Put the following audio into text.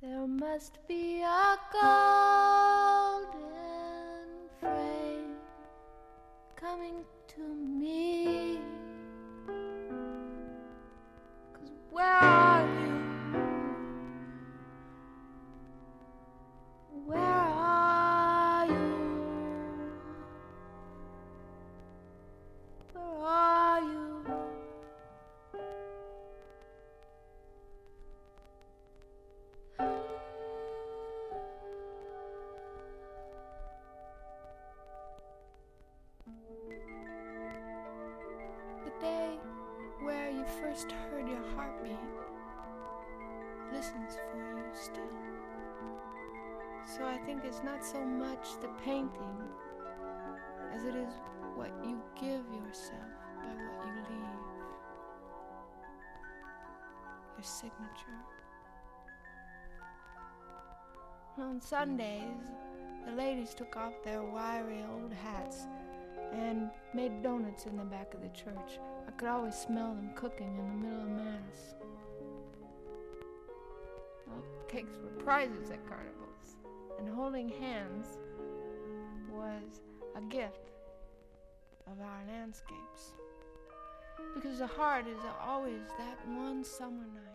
There must be a golden frame coming to me. 'Cause where are you? Where are you? Where are you? The day where you first heard your heartbeat listens for you still. So I think it's not so much the painting as it is what you give yourself by what you leave. Your signature. On Sundays, the ladies took off their wiry old hats and made donuts in the back of the church. I could always smell them cooking in the middle of Mass. Well, cakes were prizes at carnivals, and holding hands was a gift of our landscapes. Because the heart is always that one summer night